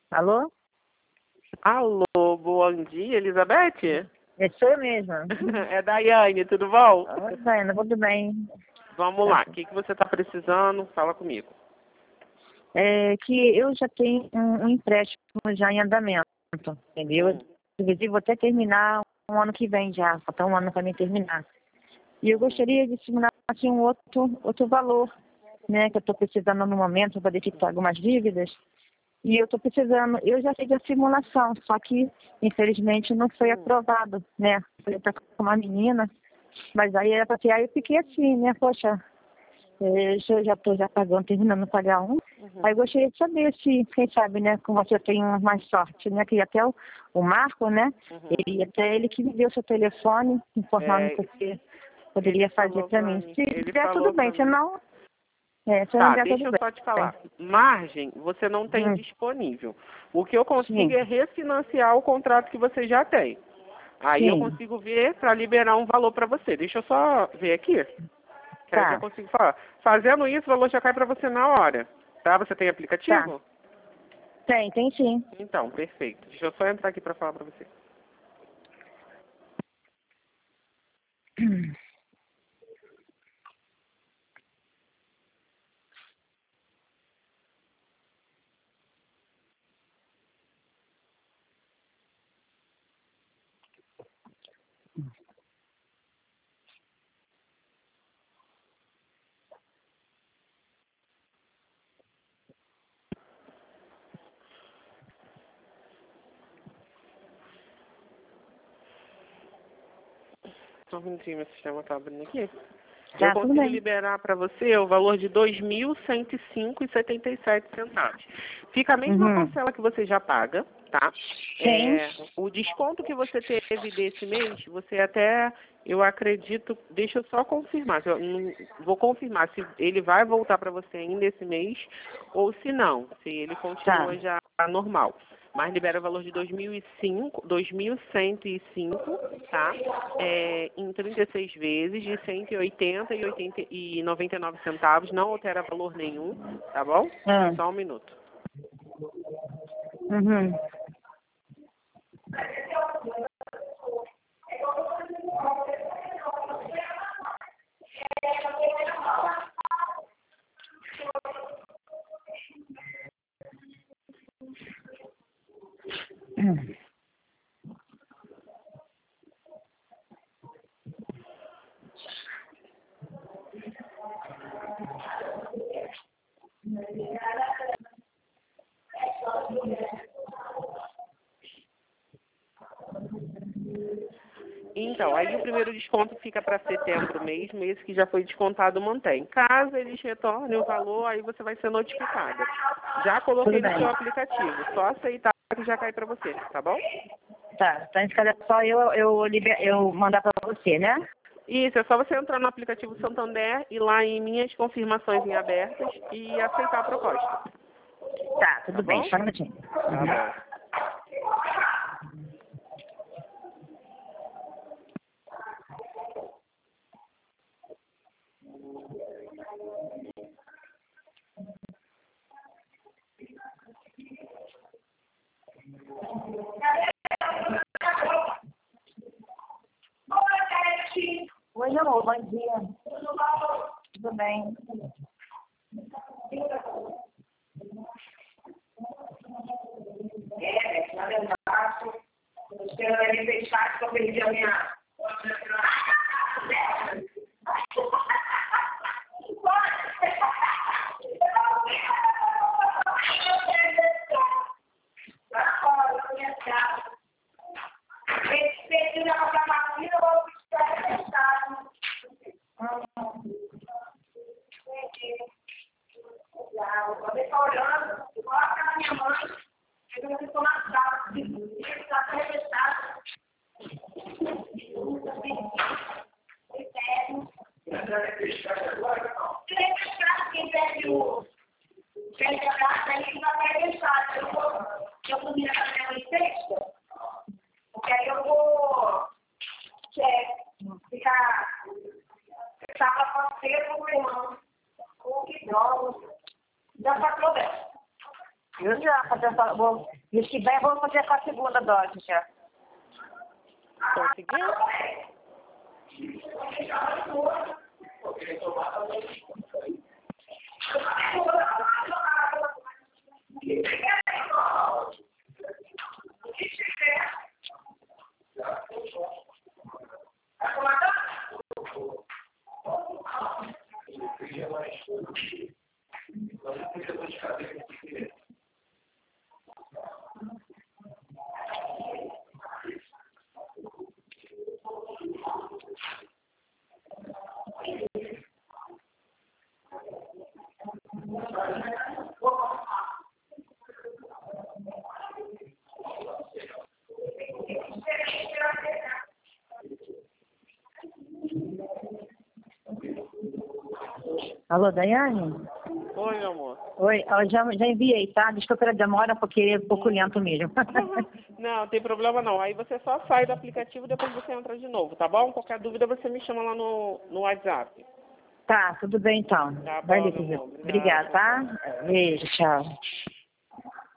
Alô? Alô, bom dia, Elizabeth? Sou eu mesma. É Daiane, tudo bom? Oi, Diana, tudo bem? Vamos lá, o que você está precisando? Fala comigo. É que eu já tenho um empréstimo já em andamento, entendeu? Inclusive, vou até terminar um ano que vem já, falta um ano para mim terminar. E eu gostaria de simular assim, um outro valor, né, que eu estou precisando no momento para quitar algumas dívidas. E eu estou precisando, eu já fiz a simulação, só que infelizmente não foi aprovado, né? Foi até com uma menina, mas aí era para ter, aí eu fiquei assim, né? Poxa, eu já estou pagando, terminando de pagar um. Aí eu gostaria de saber se, quem sabe, né, com você tem mais sorte, né? Que até o Marco, né? Até ele que me deu seu telefone, informando que você poderia fazer para mim. Se der, tudo bem, se não. Se não Tá, der, deixa tudo eu bem. só te falar. Margem você não tem disponível. O que eu consigo é refinanciar o contrato que você já tem. Aí eu consigo ver para liberar um valor para você. Deixa eu só ver aqui. Que aí eu já consigo falar. Fazendo isso, o valor já cai para você na hora. Tá? Você tem aplicativo? Tem sim. Então, perfeito. Deixa eu só entrar aqui para falar para você. Só um minutinho, meu sistema está abrindo aqui. Eu consigo liberar para você o valor de R$ 2.105,77. Fica a mesma parcela que você já paga, tá? O desconto que você teve desse mês, você até, eu acredito, deixa eu só confirmar. Vou confirmar se ele vai voltar para você ainda esse mês ou se não, se ele continua já normal. Mas libera o valor de 2.105, tá? Em 36 vezes, de 180 e 99 centavos, não altera valor nenhum, tá bom? Só um minuto. Então, aí o primeiro desconto fica para setembro mesmo, esse que já foi descontado mantém. Caso eles retornem o valor, aí você vai ser notificada. Já coloquei no seu aplicativo, só aceitar que já cai para você, tá bom? Tá, então é só eu mandar para você, né? Isso, é só você entrar no aplicativo Santander e lá em minhas confirmações em abertas e aceitar a proposta. Tá, tudo bem, só um minutinho. Tá bom. Oi, amor, bom dia. Tudo bem. Na verdade, os querem fechar que eu perdi a minha. Pode estar olhando, coloca na minha mão, eu estou na sala, está arrebentado. já. Mês que vem eu vou fazer com a segunda dose já. Conseguiu? Alô, Daiane? Oi, meu amor. Oi, eu já enviei, tá? Desculpa pela demora, porque é um pouco lento mesmo. Não, tem problema não. Aí você só sai do aplicativo e depois você entra de novo, tá bom? Qualquer dúvida você me chama lá no WhatsApp. Tá, tudo bem então. Tá Vai bom, ali, meu filho. amor. Obrigada, Obrigada. tá? Beijo, tchau.